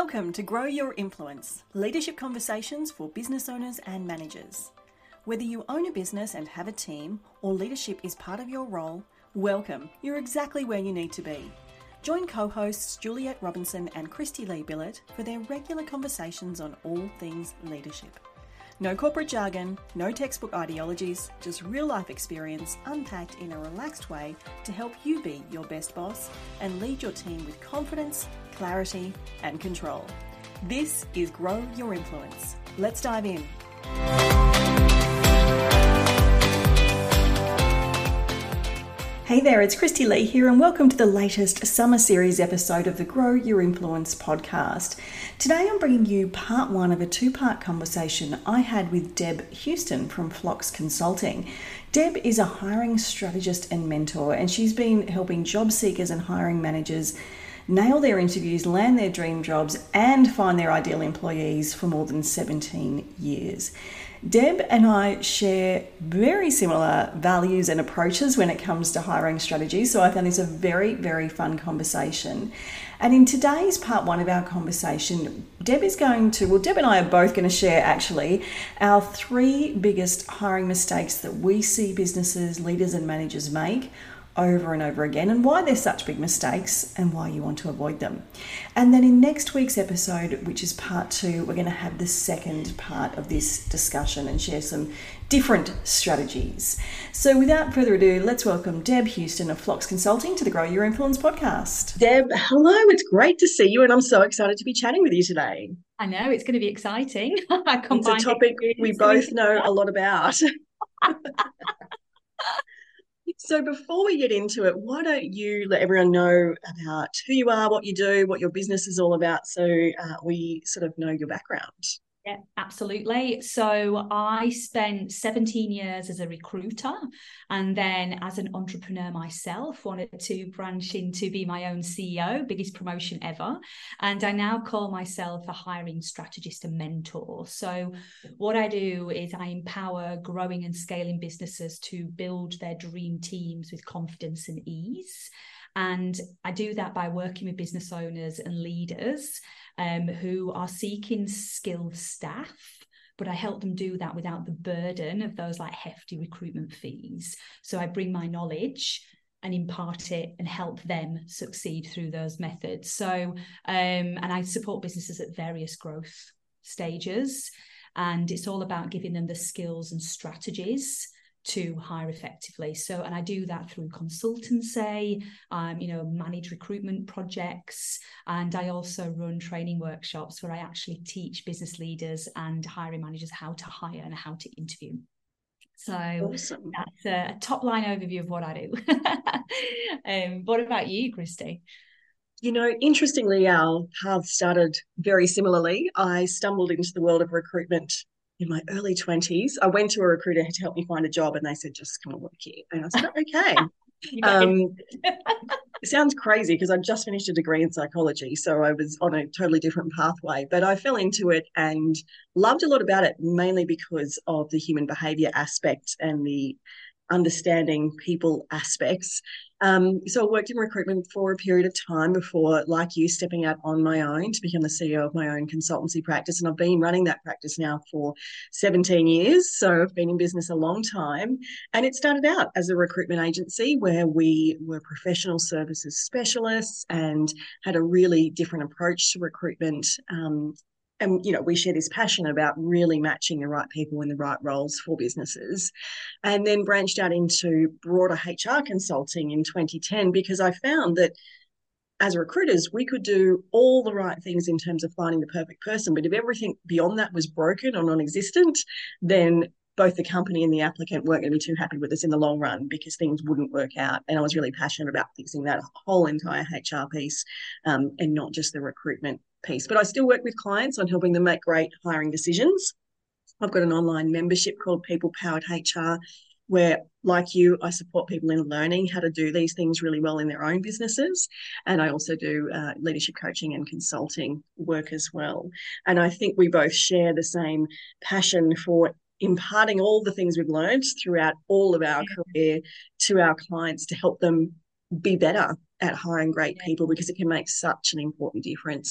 Welcome to Grow Your Influence, leadership conversations for business owners and managers. Whether you own a business and have a team, or leadership is part of your role, welcome. You're exactly where you need to be. Join co-hosts Juliet Robinson and Christy Lee Billett for their regular conversations on all things leadership. No corporate jargon, no textbook ideologies, just real-life experience unpacked in a relaxed way to help you be your best boss and lead your team with confidence, clarity, and control. This is Grow Your Influence. Let's dive in. Hey there, it's Christy Lee here and welcome to the latest Summer Series episode of the Grow Your Influence podcast. Today I'm bringing you part one of a two-part conversation I had with Deb Houston from Phlox Consulting. Deb is a hiring strategist and mentor, and she's been helping job seekers and hiring managers nail their interviews, land their dream jobs, and find their ideal employees for more than 17 years. Deb and I share very similar values and approaches when it comes to hiring strategies, so I found this a very, very fun conversation. And in today's part one of our conversation, Deb and I are both going to share actually our three biggest hiring mistakes that we see businesses, leaders and managers make over and over again, and why they're such big mistakes and why you want to avoid them. And then in next week's episode, which is part two, we're going to have the second part of this discussion and share some different strategies. So without further ado, let's welcome Deb Houston of Phlox Consulting to the Grow Your Influence podcast. Deb, hello. It's great to see you, and I'm so excited to be chatting with you today. I know, it's going to be exciting. It's a topic we both know a lot about. So before we get into it, why don't you let everyone know about who you are, what you do, what your business is all about, so we sort of know your background. Yeah, absolutely. So I spent 17 years as a recruiter, and then as an entrepreneur myself, wanted to branch into be my own CEO, biggest promotion ever. And I now call myself a hiring strategist and mentor. So what I do is I empower growing and scaling businesses to build their dream teams with confidence and ease. And I do that by working with business owners and leaders who are seeking skilled staff, but I help them do that without the burden of those like hefty recruitment fees. So I bring my knowledge and impart it and help them succeed through those methods. So, and I support businesses at various growth stages, and it's all about giving them the skills and strategies to hire effectively. So, and I do that through consultancy, manage recruitment projects, and I also run training workshops where I actually teach business leaders and hiring managers how to hire and how to interview. So awesome. That's a top line overview of what I do. What about you, Christy? You know, interestingly, our paths started very similarly. I stumbled into the world of recruitment in my early 20s. I went to a recruiter to help me find a job, and they said, just come and work here. And I said, okay. It sounds crazy because I just finished a degree in psychology, so I was on a totally different pathway, but I fell into it and loved a lot about it, mainly because of the human behavior aspect and the understanding people aspects. So I worked in recruitment for a period of time before, like you, stepping out on my own to become the CEO of my own consultancy practice. And I've been running that practice now for 17 years. So I've been in business a long time. And it started out as a recruitment agency where we were professional services specialists and had a really different approach to recruitment. And, you know, we share this passion about really matching the right people in the right roles for businesses, and then branched out into broader HR consulting in 2010, because I found that as recruiters, we could do all the right things in terms of finding the perfect person. But if everything beyond that was broken or non-existent, then both the company and the applicant weren't going to be too happy with us in the long run, because things wouldn't work out. And I was really passionate about fixing that whole entire HR piece, and not just the recruitment piece. But I still work with clients on helping them make great hiring decisions. I've got an online membership called People Powered HR, where, like you, I support people in learning how to do these things really well in their own businesses. And I also do leadership coaching and consulting work as well. And I think we both share the same passion for imparting all the things we've learned throughout all of our career to our clients to help them be better at hiring great people, because it can make such an important difference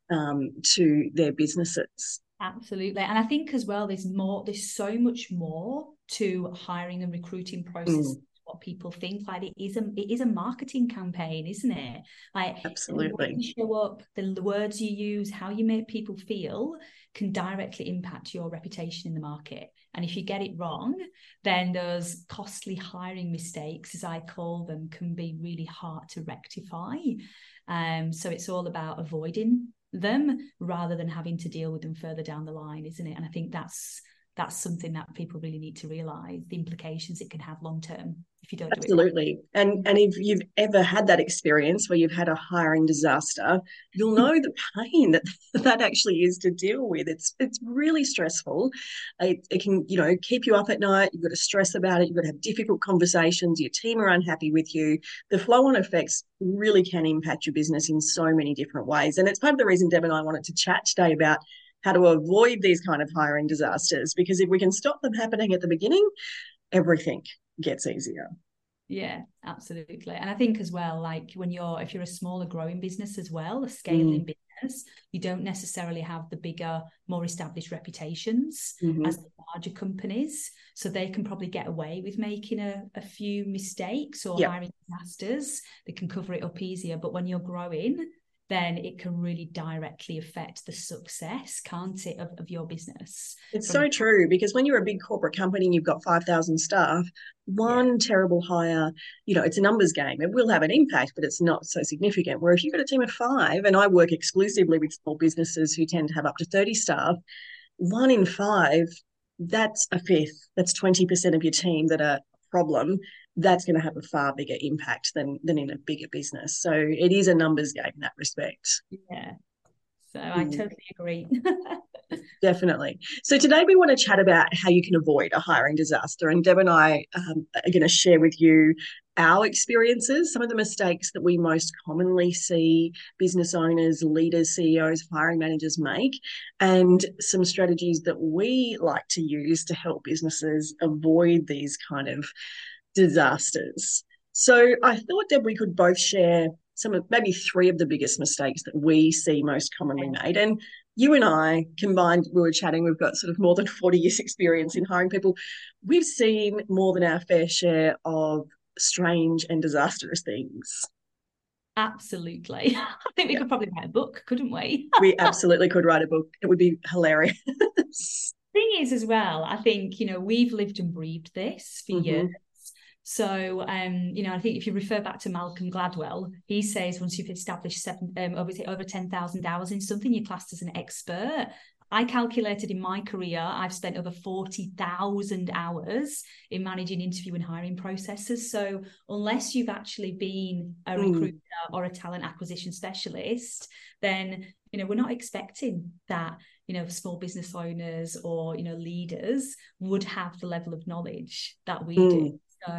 to their businesses. Absolutely. And I think as well, there's so much more to hiring and recruiting process. What people think. Like it is a marketing campaign, isn't it? Like absolutely, the way you show up, the words you use, how you make people feel can directly impact your reputation in the market. And if you get it wrong, then those costly hiring mistakes, as I call them, can be really hard to rectify. So it's all about avoiding them rather than having to deal with them further down the line, isn't it? And I think that's something that people really need to realize, the implications it can have long term if you don't do it. Absolutely. And if you've ever had that experience where you've had a hiring disaster, you'll know the pain that actually is to deal with. It's really stressful. It can, keep you up at night. You've got to stress about it. You've got to have difficult conversations. Your team are unhappy with you. The flow-on effects really can impact your business in so many different ways. And it's part of the reason Deb and I wanted to chat today about how to avoid these kind of hiring disasters, because if we can stop them happening at the beginning, everything gets easier. Yeah, absolutely. And I think as well, like if you're a smaller growing business as well, a scaling business, you don't necessarily have the bigger, more established reputations as the larger companies. So they can probably get away with making a few mistakes or hiring disasters. They can cover it up easier. But when you're growing, then it can really directly affect the success, can't it, of your business. It's so true, because when you're a big corporate company and you've got 5,000 staff, one terrible hire, it's a numbers game. It will have an impact, but it's not so significant. Where if you've got a team of 5, and I work exclusively with small businesses who tend to have up to 30 staff, 1 in 5, that's a fifth. That's 20% of your team that are a problem. That's going to have a far bigger impact than in a bigger business. So it is a numbers game in that respect. Yeah. So I totally agree. Definitely. So today we want to chat about how you can avoid a hiring disaster. And Deb and I are going to share with you our experiences, some of the mistakes that we most commonly see business owners, leaders, CEOs, hiring managers make, and some strategies that we like to use to help businesses avoid these kind of disasters. So I thought, Deb, we could both share some of maybe 3 of the biggest mistakes that we see most commonly made. And you and I combined, we were chatting, we've got sort of more than 40 years experience in hiring people. We've seen more than our fair share of strange and disastrous things. Absolutely. I think we could probably write a book, couldn't we? We absolutely could write a book. It would be hilarious. Thing is as well, I think, we've lived and breathed this for years. So, I think if you refer back to Malcolm Gladwell, he says once you've established over 10,000 hours in something, you're classed as an expert. I calculated in my career, I've spent over 40,000 hours in managing interview and hiring processes. So unless you've actually been a recruiter or a talent acquisition specialist, then, we're not expecting that, small business owners or, leaders would have the level of knowledge that we do. So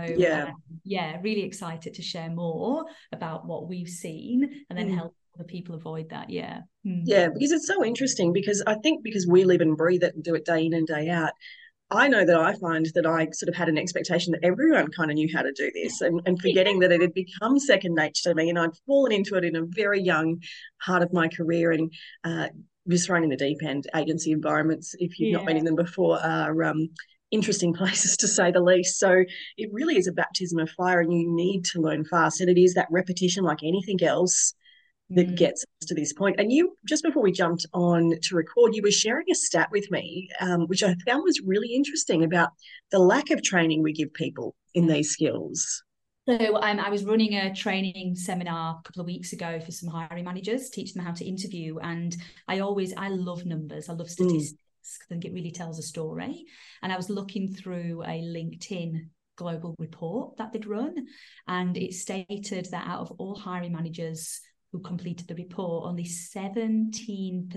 really excited to share more about what we've seen and then help other people avoid that. Yeah, because it's so interesting, because I think because we live and breathe it and do it day in and day out, I know that I find that I sort of had an expectation that everyone kind of knew how to do this, and forgetting that it had become second nature to me, and I'd fallen into it in a very young part of my career, and was thrown in the deep end. Agency environments, if you've not been in them before, are interesting places to say the least. So it really is a baptism of fire, and you need to learn fast. And it is that repetition, like anything else, that gets us to this point. And you, just before we jumped on to record, you were sharing a stat with me, which I found was really interesting, about the lack of training we give people in these skills. So I was running a training seminar a couple of weeks ago for some hiring managers, teaching them how to interview. And I love numbers. I love statistics. I think it really tells a story. And I was looking through a LinkedIn global report that they'd run, and it stated that out of all hiring managers who completed the report, only 17%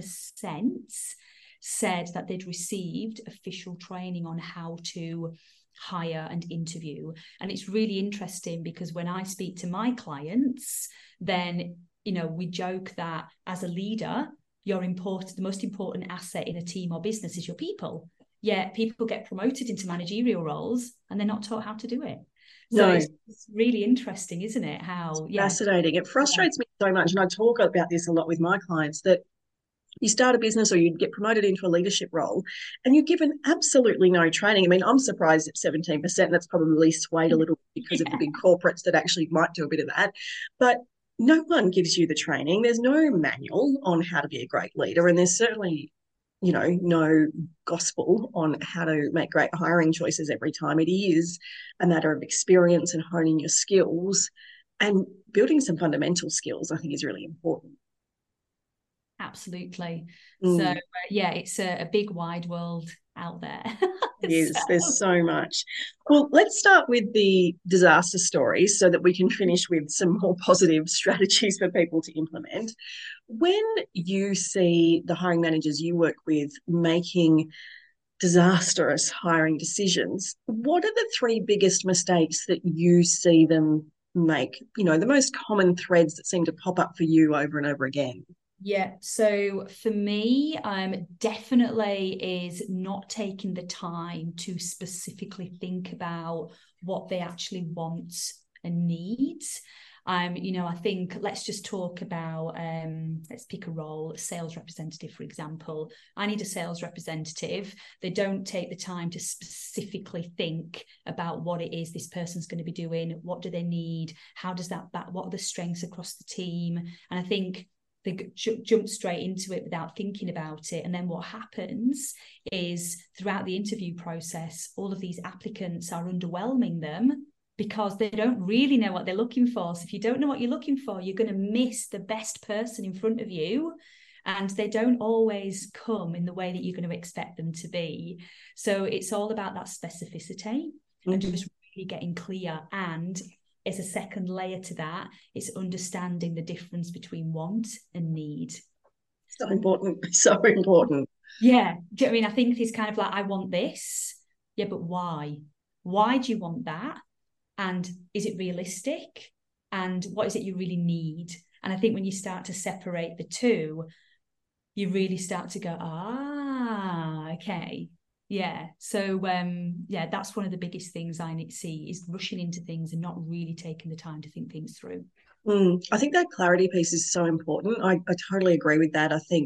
said that they'd received official training on how to hire and interview. And it's really interesting, because when I speak to my clients, then we joke that as a leader, the most important asset in a team or business is your people. Yet people get promoted into managerial roles and they're not taught how to do it. So it's really interesting, isn't it? How fascinating. It frustrates me so much, and I talk about this a lot with my clients, that you start a business or you get promoted into a leadership role and you're given absolutely no training. I mean, I'm surprised at 17%. That's probably swayed a little because of the big corporates that actually might do a bit of that. But no one gives you the training. There's no manual on how to be a great leader. And there's certainly, no gospel on how to make great hiring choices every time. It is a matter of experience and honing your skills and building some fundamental skills, I think, is really important. Absolutely. So yeah, it's a big wide world out there. It is. There's so much. Well, let's start with the disaster stories so that we can finish with some more positive strategies for people to implement. When you see the hiring managers you work with making disastrous hiring decisions, what are the three biggest mistakes that you see them make? The most common threads that seem to pop up for you over and over again. Yeah, so for me, definitely is not taking the time to specifically think about what they actually want and need. I think let's just talk about, let's pick a role, sales representative, for example. I need a sales representative. They don't take the time to specifically think about what it is this person's going to be doing. What do they need? How does what are the strengths across the team? And I think they jump straight into it without thinking about it. And then what happens is throughout the interview process, all of these applicants are underwhelming them because they don't really know what they're looking for. So if you don't know what you're looking for, you're going to miss the best person in front of you. And they don't always come in the way that you're going to expect them to be. So it's all about that specificity and just really getting clear. And as a second layer to that, it's understanding the difference between want and need. So important. So important. Yeah. Do you know what I mean? I think it's kind of like, I want this. Yeah, but why? Why do you want that? And is it realistic? And what is it you really need? And I think when you start to separate the two, you really start to go, okay. Yeah. So, that's one of the biggest things I see is rushing into things and not really taking the time to think things through. I think that clarity piece is so important. I totally agree with that. I think,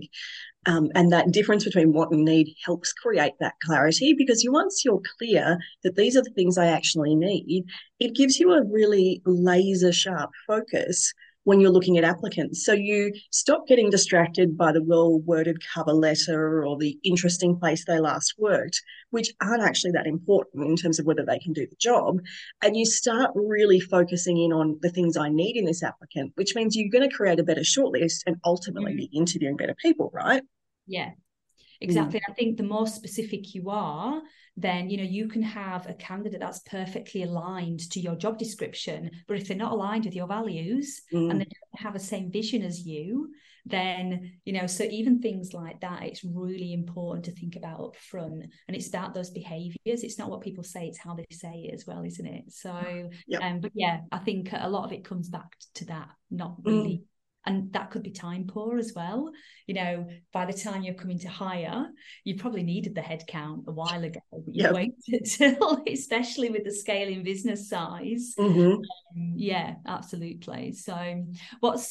and that difference between want and need helps create that clarity because once you're clear that these are the things I actually need, it gives you a really laser sharp focus when you're looking at applicants. So you stop getting distracted by the well-worded cover letter or the interesting place they last worked, which aren't actually that important in terms of whether they can do the job. And you start really focusing in on the things I need in this applicant, which means you're going to create a better shortlist and ultimately be interviewing better people, right? Yeah, exactly. I think the more specific you are, then, you can have a candidate that's perfectly aligned to your job description, but if they're not aligned with your values and they don't have the same vision as you, then, so even things like that, it's really important to think about up front. And it's about those behaviors. It's not what people say, it's how they say it as well, isn't it? So, but yeah, I think a lot of it comes back to that, not really. And that could be time poor as well. By the time you're coming to hire, you probably needed the headcount a while ago, but you waited till, especially with the scaling business size. Yeah, absolutely. So what's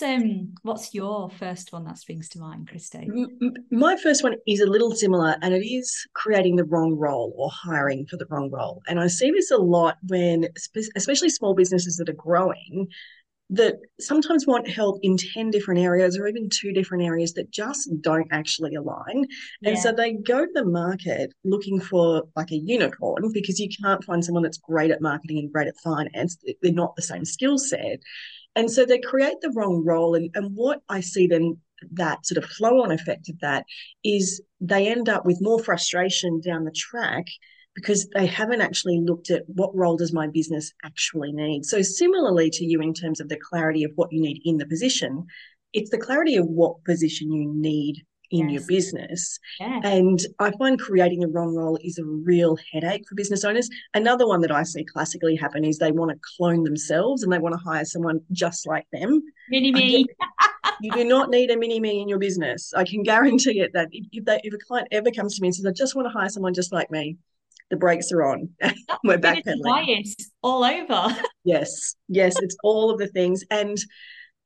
your first one that springs to mind, Christy? My first one is a little similar, and it is creating the wrong role or hiring for the wrong role. And I see this a lot when, especially small businesses that are growing, that sometimes want help in 10 different areas or even 2 different areas that just don't actually align. And so they go to the market looking for like a unicorn because you can't find someone that's great at marketing and great at finance. They're not the same skill set. And so they create the wrong role. And what I see then, that sort of flow-on effect of that is they end up with more frustration down the track because they haven't actually looked at what role does my business actually need. So similarly to you in terms of the clarity of what you need in the position, it's the clarity of what position you need in your business. And I find creating the wrong role is a real headache for business owners. Another one that I see classically happen is they want to clone themselves and they want to hire someone just like them. Mini-me. You do not need a mini-me in your business. I can guarantee it that if a client ever comes to me and says, I just want to hire someone just like me, the brakes are on. We're backpedaling. Bias all over. Yes, it's all of the things. And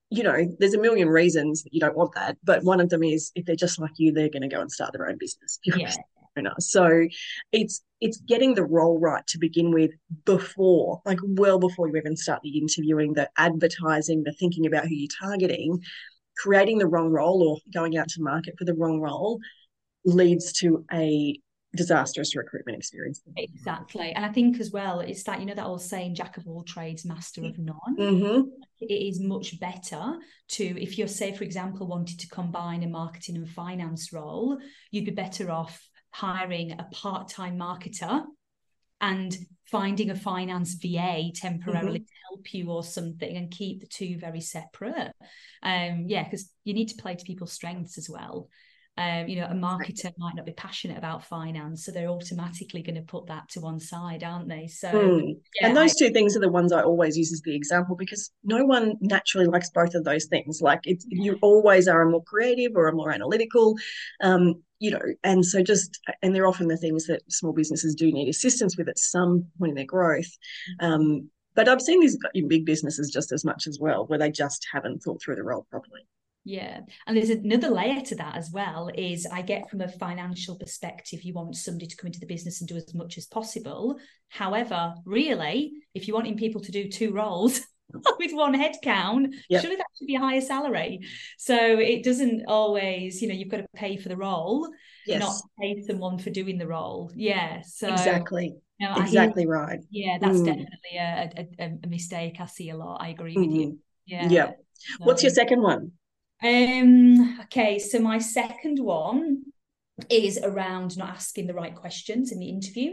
there's a million reasons that you don't want that, but one of them is if they're just like you, they're going to go and start their own business. Yeah. So it's getting the role right to begin with before, like well before you even start the interviewing, the advertising, the thinking about who you're targeting. Creating the wrong role or going out to market for the wrong role leads to a disastrous recruitment experience. Exactly. And I think as well, it's that, that old saying, jack of all trades, master of none. Mm-hmm. It is much better to, if you're, say, for example, wanted to combine a marketing and finance role, you'd be better off hiring a part-time marketer and finding a finance VA temporarily to help you or something, and keep the two very separate. Because you need to play to people's strengths as well. A marketer might not be passionate about finance, so they're automatically going to put that to one side, aren't they? So, and those two things are the ones I always use as the example, because no one naturally likes both of those things. Like you always are a more creative or a more analytical, and so and they're often the things that small businesses do need assistance with at some point in their growth. But I've seen these in big businesses just as much as well, where they just haven't thought through the role properly. Yeah. And there's another layer to that as well, is I get from a financial perspective, you want somebody to come into the business and do as much as possible. However, really, if you're wanting people to do two roles with one head count, surely that should be a higher salary. So it doesn't always, you've got to pay for the role, not pay someone for doing the role. Yeah. So exactly. Exactly right. Yeah, that's definitely a mistake I see a lot. I agree with you. Yeah. So, what's your second one? Okay, so my second one is around not asking the right questions in the interview.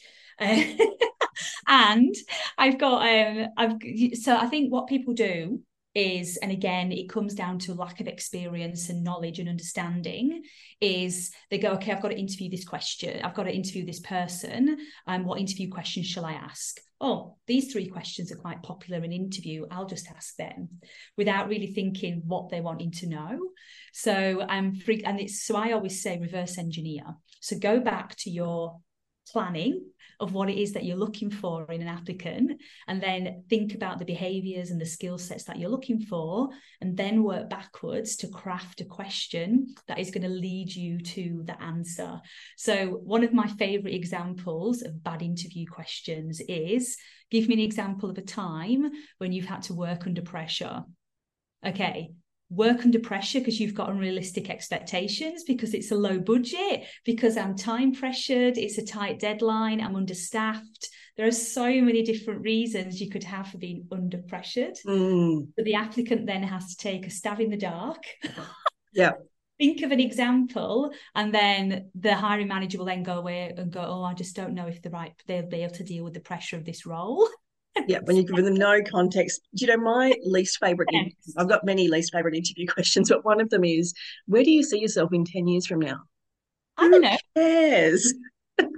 And I've got so I think what people do is, and again, it comes down to lack of experience and knowledge and understanding, is they go, okay, I've got to interview this question. I've got to interview this person. What interview questions shall I ask? Oh, these 3 questions are quite popular in interview. I'll just ask them, without really thinking what they're wanting to know. So so I always say reverse engineer. So go back to your planning of what it is that you're looking for in an applicant, and then think about the behaviors and the skill sets that you're looking for, and then work backwards to craft a question that is going to lead you to the answer. So one of my favorite examples of bad interview questions is, give me an example of a time when you've had to work under pressure. Okay, work under pressure because you've got unrealistic expectations, because it's a low budget, because I'm time pressured, it's a tight deadline, I'm understaffed. There are so many different reasons you could have for being under pressured. But the applicant then has to take a stab in the dark. Yeah. Think of an example, and then the hiring manager will then go away and go, oh, I just don't know if they'll be able to deal with the pressure of this role. Yeah, when you give them no context. Do you know my least favourite? I've got many least favourite interview questions, but one of them is, where do you see yourself in 10 years from now? I don't know. Who cares? 5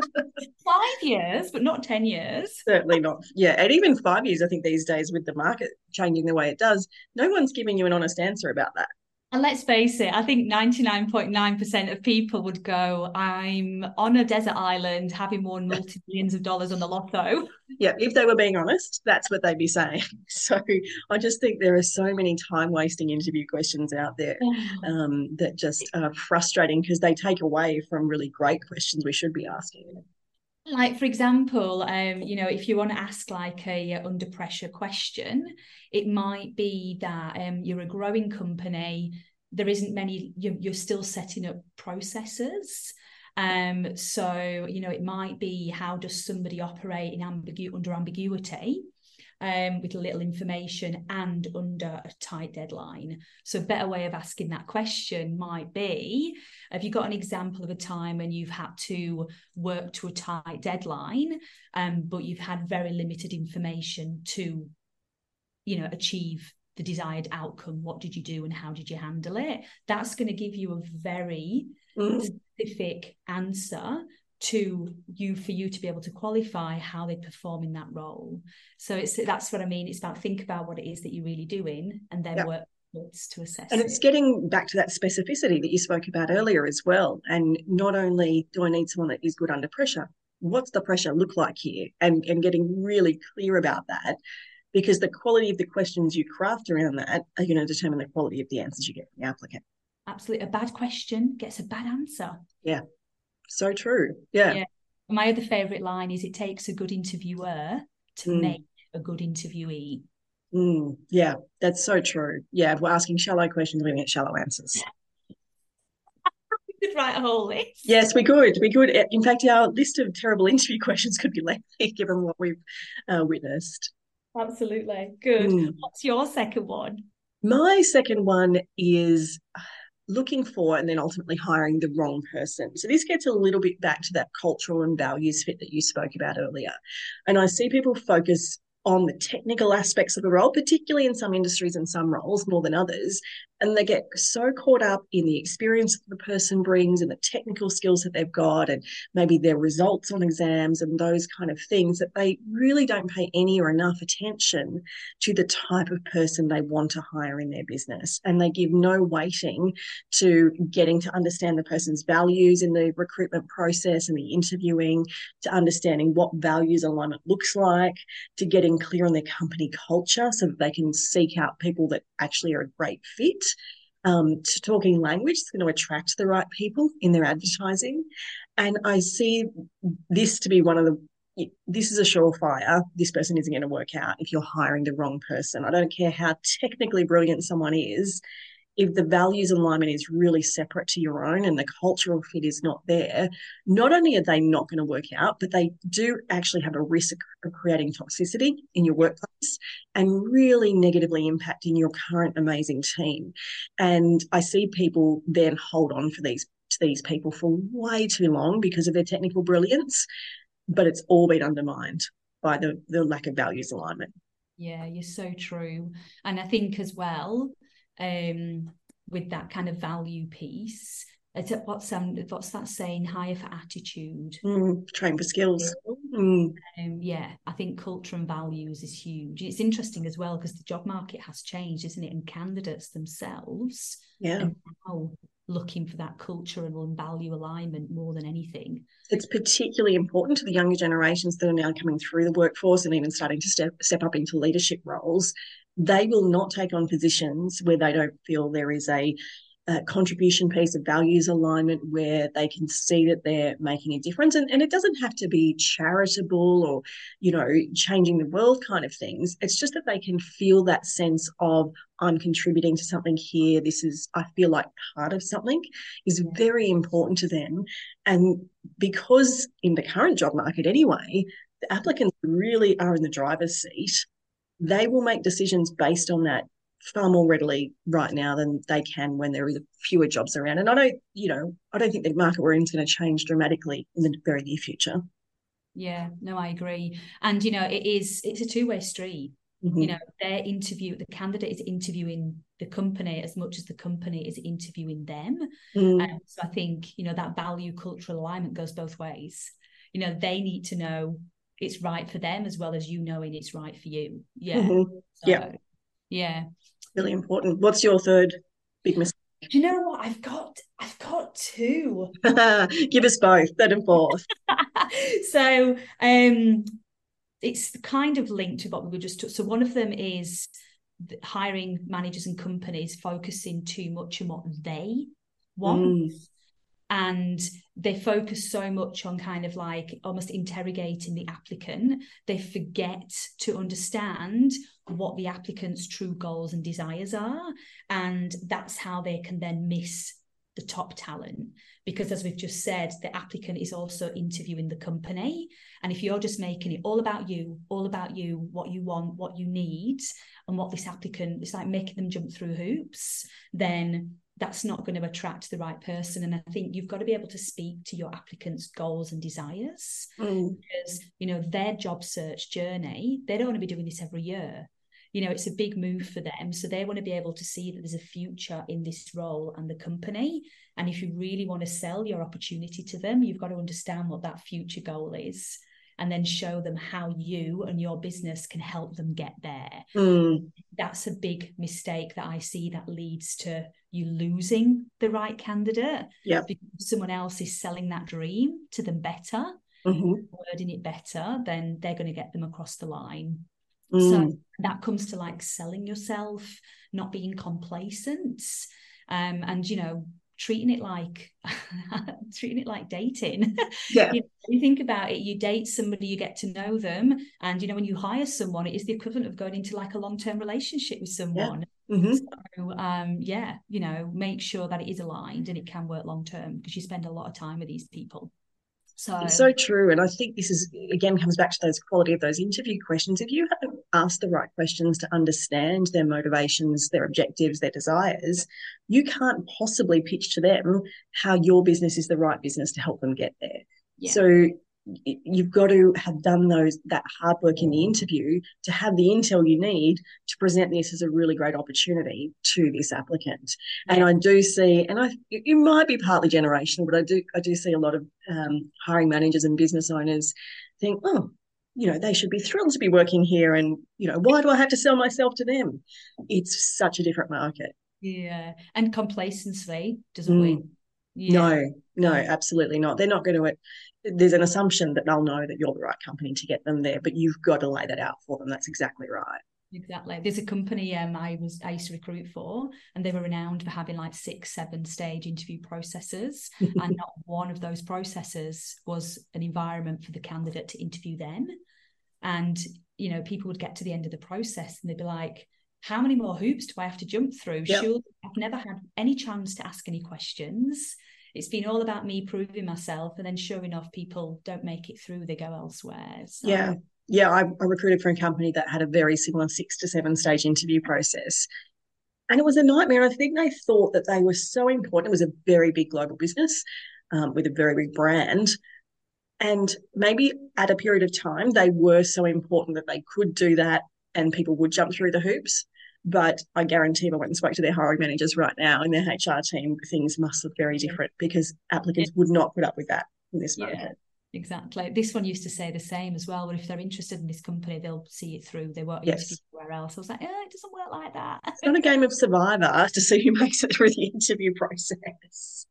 years, but not 10 years. Certainly not. Yeah, and even 5 years, I think these days with the market changing the way it does, no one's giving you an honest answer about that. And let's face it, I think 99.9% of people would go, I'm on a desert island having won multi-millions of dollars on the lotto. Yeah, if they were being honest, that's what they'd be saying. So I just think there are so many time-wasting interview questions out there that just are frustrating, because they take away from really great questions we should be asking. Like, for example, if you want to ask like a under pressure question, it might be that you're a growing company. There isn't many, you're still setting up processes. So, it might be, how does somebody operate in under ambiguity? With little information and under a tight deadline. So a better way of asking that question might be, have you got an example of a time when you've had to work to a tight deadline, but you've had very limited information to, achieve the desired outcome? What did you do and how did you handle it? That's going to give you a very specific answer for you to be able to qualify how they perform in that role. So that's what I mean. It's about, think about what it is that you're really doing, and then work to assess and it's getting back to that specificity that you spoke about earlier as well. And not only do I need someone that is good under pressure, what's the pressure look like here, and getting really clear about that. because the quality of the questions you craft around that are going to determine the quality of the answers you get from the applicant. Absolutely. A bad question gets a bad answer. Yeah, so true. Yeah. My other favourite line is, it takes a good interviewer to make a good interviewee. Yeah, that's so true. Yeah, we're asking shallow questions, we get shallow answers. We could write a whole list. Yes, we could. We could. In fact, our list of terrible interview questions could be lengthy given what we've witnessed. Absolutely. Good. What's your second one? My second one is looking for and then ultimately hiring the wrong person. So this gets a little bit back to that cultural and values fit that you spoke about earlier. And I see people focus on the technical aspects of the role, particularly in some industries and some roles more than others. And they get so caught up in the experience that the person brings and the technical skills that they've got and maybe their results on exams and those kind of things that they really don't pay any or enough attention to the type of person they want to hire in their business. And they give no weighting to getting to understand the person's values in the recruitment process and the interviewing, to understanding what values alignment looks like, to getting clear on their company culture so that they can seek out people that actually are a great fit. To talking language that's going to attract the right people in their advertising. And I see this to be this is a surefire. This person isn't going to work out if you're hiring the wrong person. I don't care how technically brilliant someone is. If the values alignment is really separate to your own and the cultural fit is not there, not only are they not going to work out, but they do actually have a risk of creating toxicity in your workplace and really negatively impacting your current amazing team. And I see people then hold on to these people for way too long because of their technical brilliance, but it's all been undermined by the lack of values alignment. Yeah, you're so true. And I think as well, with that kind of value piece, what's that saying? Hire for attitude, train for skills. Yeah, I think culture and values is huge. It's interesting as well because the job market has changed, isn't it? And candidates themselves are now looking for that cultural and value alignment more than anything. It's particularly important to the younger generations that are now coming through the workforce and even starting to step up into leadership roles. They will not take on positions where they don't feel there is a contribution piece of values alignment where they can see that they're making a difference. And it doesn't have to be charitable or, changing the world kind of things. It's just that they can feel that sense of, I'm contributing to something here. I feel like part of something is very important to them. And because in the current job market anyway, the applicants really are in the driver's seat, they will make decisions based on that far more readily right now than they can when there are fewer jobs around. And I don't think the market we're in is going to change dramatically in the very near future. Yeah, no, I agree. And, it's a two-way street. Mm-hmm. The candidate is interviewing the company as much as the company is interviewing them. So I think, that value cultural alignment goes both ways. They need to know it's right for them as well as knowing it's right for you. Yeah. Mm-hmm. Yeah. Really important. What's your third big mistake? Do you know what? I've got two. Give us both, third and fourth. So it's kind of linked to what we just took. So one of them is hiring managers and companies focusing too much on what they want. And they focus so much on kind of like almost interrogating the applicant. They forget to understand what the applicant's true goals and desires are. And that's how they can then miss the top talent. Because as we've just said, the applicant is also interviewing the company. And if you're just making it all about you, what you want, what you need, and what this applicant, it's like making them jump through hoops, then that's not going to attract the right person. And I think you've got to be able to speak to your applicant's goals and desires because, their job search journey, they don't want to be doing this every year. It's a big move for them. So they want to be able to see that there's a future in this role and the company. And if you really want to sell your opportunity to them, you've got to understand what that future goal is and then show them how you and your business can help them get there. That's a big mistake that I see that leads to you losing the right candidate. Yeah. Because someone else is selling that dream to them better, wording it better, then they're going to get them across the line. So that comes to like selling yourself, not being complacent, and treating it like dating. Yeah. You think about it, you date somebody, you get to know them, and when you hire someone, it is the equivalent of going into like a long-term relationship with someone. Yeah. Mm-hmm. So make sure that it is aligned and it can work long-term, because you spend a lot of time with these people. So it's so true. And I think this is, again, comes back to those quality of those interview questions. If you haven't asked the right questions to understand their motivations, their objectives, their desires, you can't possibly pitch to them how your business is the right business to help them get there. Yeah. So you've got to have done that hard work in the interview to have the intel you need to present this as a really great opportunity to this applicant. Yeah. And I do see, and it might be partly generational, but I do see a lot of hiring managers and business owners think, oh, they should be thrilled to be working here, and why do I have to sell myself to them? It's such a different market. Yeah, and complacency doesn't win. Yeah. No, absolutely not. They're not going to. There's an assumption that they'll know that you're the right company to get them there, but you've got to lay that out for them. That's exactly right. Exactly. There's a company I used to recruit for, and they were renowned for having like 6-7 stage interview processes, and not one of those processes was an environment for the candidate to interview them. And people would get to the end of the process and they'd be like, how many more hoops do I have to jump through? Yep. Sure, I've never had any chance to ask any questions. It's been all about me proving myself, and then sure enough, people don't make it through, they go elsewhere. So. Yeah. I recruited for a company that had a very similar 6 to 7 stage interview process. And it was a nightmare. I think they thought that they were so important. It was a very big global business with a very big brand. And maybe at a period of time, they were so important that they could do that and people would jump through the hoops. But I guarantee if I went and spoke to their hiring managers right now in their HR team, things must look very different, because applicants would not put up with that in this market. Yeah, exactly. This one used to say the same as well. But if they're interested in this company, they'll see it through. They won't interview anywhere else. I was like, it doesn't work like that. It's not a game of Survivor to see who makes it through the interview process.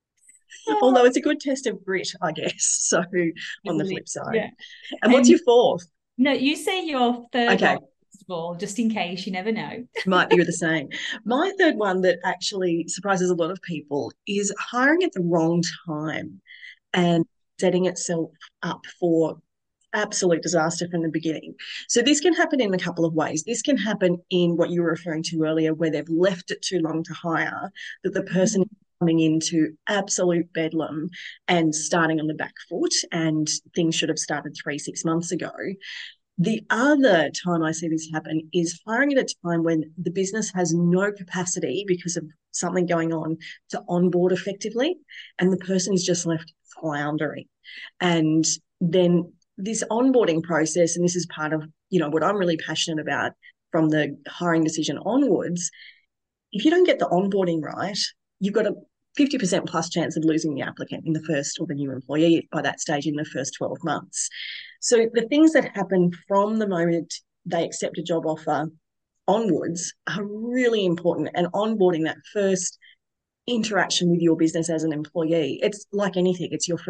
Although it's a good test of grit, I guess. So on the flip side. Yeah. And what's your fourth? No, you say your third. Okay. Of all, just in case, you never know. Might be the same. My third one that actually surprises a lot of people is hiring at the wrong time and setting itself up for absolute disaster from the beginning. So this can happen in a couple of ways. This can happen in what you were referring to earlier, where they've left it too long to hire, that the person is coming into absolute bedlam and starting on the back foot, and things should have started 3-6 months ago. The other time I see this happen is hiring at a time when the business has no capacity because of something going on to onboard effectively, and the person is just left floundering. And then this onboarding process, and this is part of what I'm really passionate about from the hiring decision onwards, if you don't get the onboarding right, you've got a 50% plus chance of losing the applicant in the first, or the new employee by that stage, in the first 12 months. So the things that happen from the moment they accept a job offer onwards are really important. And onboarding, that first interaction with your business as an employee, it's like anything. It's you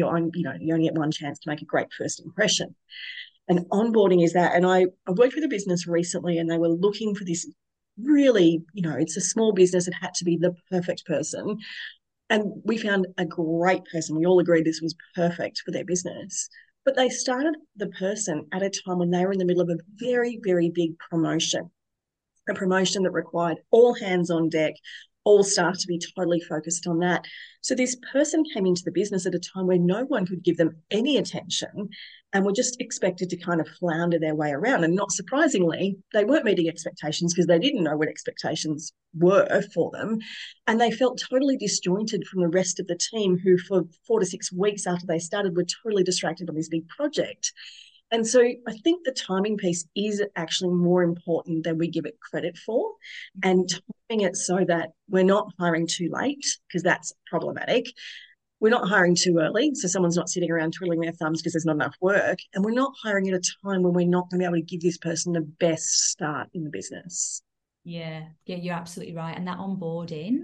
only get one chance to make a great first impression. And onboarding is that. And I worked with a business recently, and they were looking for this really, it's a small business. It had to be the perfect person. And we found a great person. We all agreed this was perfect for their business. But they started the person at a time when they were in the middle of a very, very big promotion, a promotion that required all hands on deck, all staff to be totally focused on that. So this person came into the business at a time where no one could give them any attention, and were just expected to kind of flounder their way around. And not surprisingly, they weren't meeting expectations because they didn't know what expectations were for them. And they felt totally disjointed from the rest of the team, who for 4 to 6 weeks after they started were totally distracted on this big project. And so I think the timing piece is actually more important than we give it credit for, and timing it so that we're not hiring too late, because that's problematic. We're not hiring too early, so someone's not sitting around twiddling their thumbs because there's not enough work. And we're not hiring at a time when we're not going to be able to give this person the best start in the business. Yeah, you're absolutely right. And that onboarding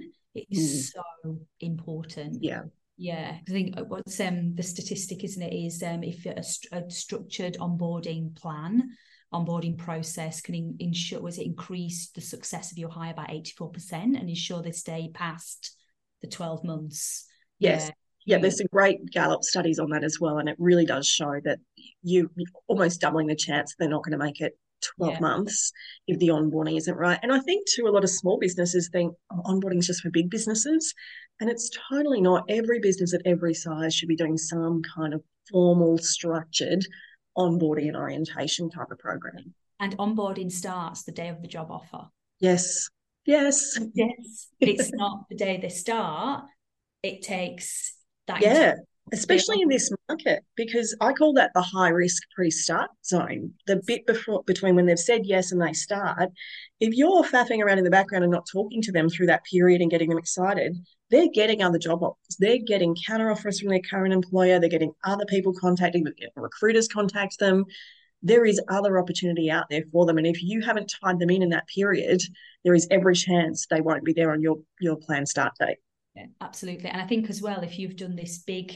is so important. Yeah. Yeah, I think what's the statistic, isn't it, is if a structured onboarding plan onboarding process can increase the success of your hire by 84% and ensure they stay past the 12 months. Yes. Yeah, there's some great Gallup studies on that as well. And it really does show that you're almost doubling the chance they're not going to make it 12 months if the onboarding isn't right. And I think too, a lot of small businesses think onboarding is just for big businesses. And it's totally not. Every business at every size should be doing some kind of formal, structured onboarding and orientation type of program. And onboarding starts the day of the job offer. Yes. Yes. It's not the day they start. It takes that. Yeah, especially in this market, because I call that the high risk pre-start zone. The bit between when they've said yes and they start, if you're faffing around in the background and not talking to them through that period and getting them excited, they're getting other job offers. They're getting counter offers from their current employer. They're getting other people contacting them, recruiters contact them. There is other opportunity out there for them. And if you haven't tied them in that period, there is every chance they won't be there on your planned start date. Yeah, absolutely. And I think as well, if you've done this big,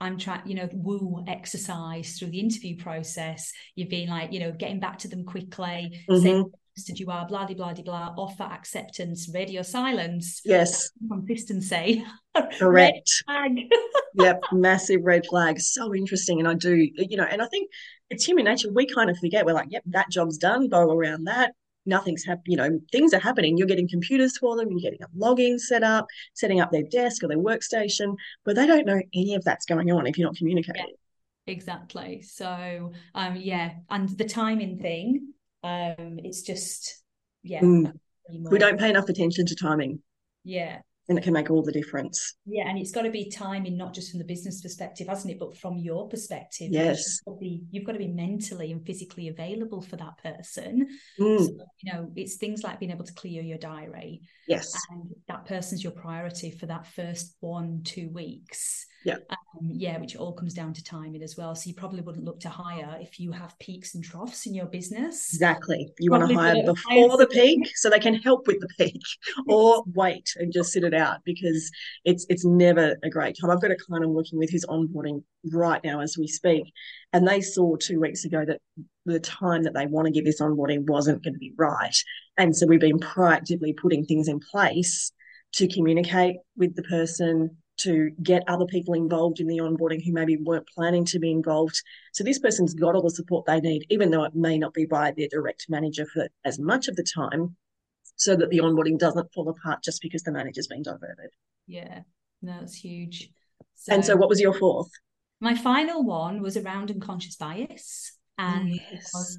woo exercise through the interview process, you've been like, getting back to them quickly, saying how interested you are, blah, blah, blah, blah, offer acceptance, radio silence. Yes. Consistency. Correct. Red flag. Yep. Massive red flag. So interesting. And I do, and I think it's human nature. We kind of forget. We're like, yep, that job's done. Go around that. Nothing's happening, things are happening. You're getting computers for them, you're getting a login set up, setting up their desk or their workstation, but they don't know any of that's going on if you're not communicating. Yeah, exactly. So, and the timing thing, it's just, we don't pay enough attention to timing. Yeah. And it can make all the difference. Yeah, and it's got to be timing, not just from the business perspective, hasn't it, but from your perspective. Yes. You've got to be mentally and physically available for that person. So, it's things like being able to clear your diary. Yes. And that person's your priority for that first 1-2 weeks. Yeah. Which all comes down to timing as well. So you probably wouldn't look to hire if you have peaks and troughs in your business. Exactly. You want to hire before the peak so they can help with the peak, or wait and just sit it out, because it's never a great time. I've got a client I'm working with who's onboarding right now as we speak, and they saw 2 weeks ago that the time that they want to give this onboarding wasn't going to be right. And so we've been proactively putting things in place to communicate with the person, to get other people involved in the onboarding who maybe weren't planning to be involved. So this person's got all the support they need, even though it may not be by their direct manager for as much of the time, so that the onboarding doesn't fall apart just because the manager's been diverted. Yeah, no, that's huge. So what was your fourth? My final one was around unconscious bias, and was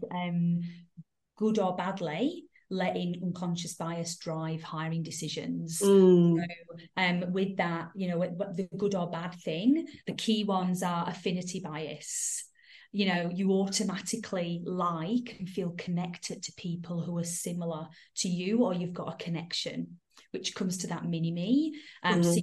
good or badly letting unconscious bias drive hiring decisions. So, with that, the good or bad thing, the key ones are affinity bias. You automatically like and feel connected to people who are similar to you, or you've got a connection, which comes to that mini-me. So,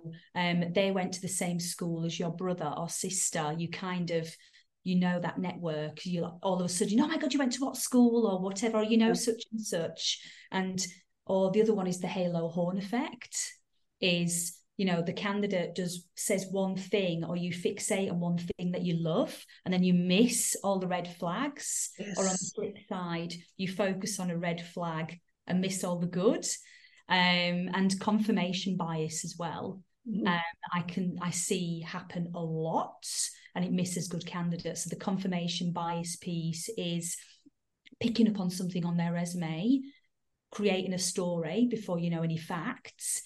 they went to the same school as your brother or sister. You kind of, that network, you all of a sudden, oh my God, you went to what school or whatever, or such and such. And, or the other one is the halo horn effect, is, the candidate says one thing, or you fixate on one thing that you love, and then you miss all the red flags. Yes. Or on the flip side, you focus on a red flag and miss all the good. And confirmation bias as well. I see happen a lot, and it misses good candidates. So the confirmation bias piece is picking up on something on their resume, creating a story before you know any facts,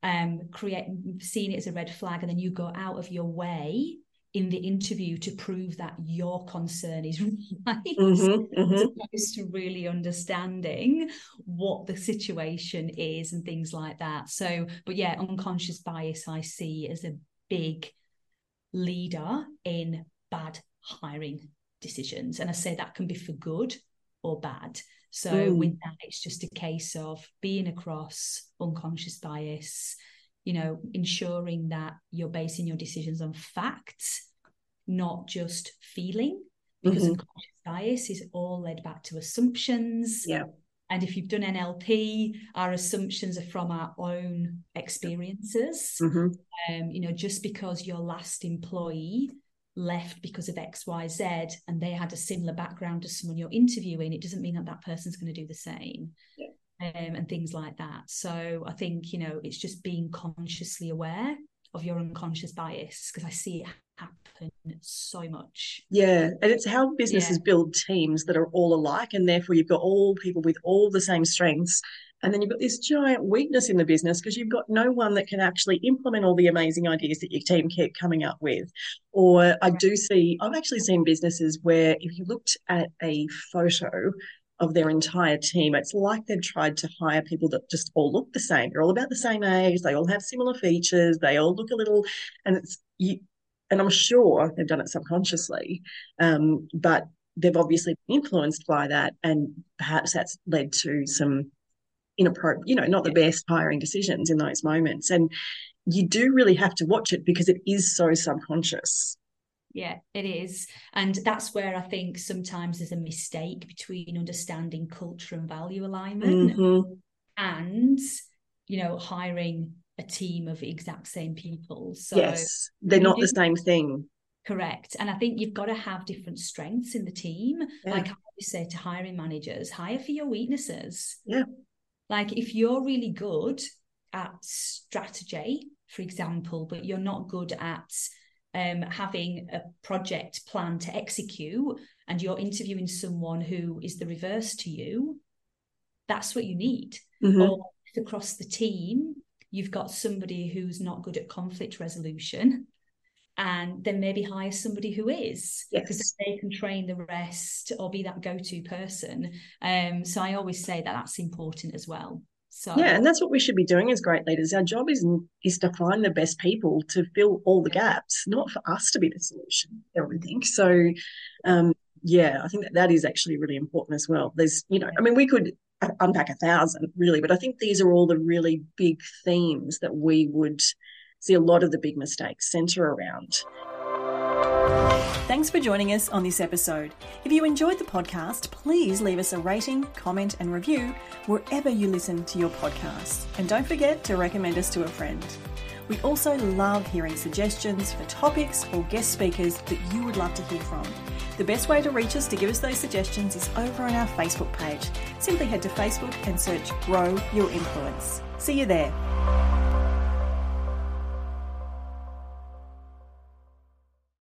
seeing it as a red flag, and then you go out of your way in the interview to prove that your concern is right, as opposed to really understanding what the situation is and things like that. So, but yeah, unconscious bias I see as a big leader in bad hiring decisions. And I say that can be for good or bad. So with that, it's just a case of being across unconscious bias, ensuring that you're basing your decisions on facts, not just feeling, because unconscious bias is all led back to assumptions. Yeah. And if you've done NLP, our assumptions are from our own experiences. Just because your last employee left because of XYZ and they had a similar background to someone you're interviewing, it doesn't mean that that person's going to do the same. Yeah. And things like that. So I think, it's just being consciously aware of your unconscious bias, because I see it happen so much. Yeah, and it's how businesses build teams that are all alike, and therefore you've got all people with all the same strengths, and then you've got this giant weakness in the business because you've got no one that can actually implement all the amazing ideas that your team keep coming up with. Or I've actually seen businesses where if you looked at a photo of their entire team, it's like they've tried to hire people that just all look the same. They're all about the same age. They all have similar features. They all look a little, and and I'm sure they've done it subconsciously, but they've obviously been influenced by that, and perhaps that's led to some inappropriate, not the best hiring decisions in those moments. And you do really have to watch it because it is so subconscious. Yeah, it is. And that's where I think sometimes there's a mistake between understanding culture and value alignment and, hiring a team of exact same people. So yes, they're not the same thing. Correct. And I think you've got to have different strengths in the team. Yeah. Like I always say to hiring managers, hire for your weaknesses. Yeah. Like if you're really good at strategy, for example, but you're not good at having a project plan to execute, and you're interviewing someone who is the reverse to you, that's what you need. Or across the team, you've got somebody who's not good at conflict resolution, and then maybe hire somebody who is, because they can train the rest or be that go-to person. So I always say that that's important as well. So yeah, and that's what we should be doing as great leaders. Our job is to find the best people to fill all the gaps, not for us to be the solution to everything. So I think that is actually really important as well. There's, we could unpack 1,000 really, but I think these are all the really big themes that we would see a lot of the big mistakes center around. Thanks for joining us on this episode. If you enjoyed the podcast, please leave us a rating, comment and review wherever you listen to your podcasts. And don't forget to recommend us to a friend. We also love hearing suggestions for topics or guest speakers that you would love to hear from. The best way to reach us to give us those suggestions is over on our Facebook page. Simply head to Facebook and search Grow Your Influence. See you there.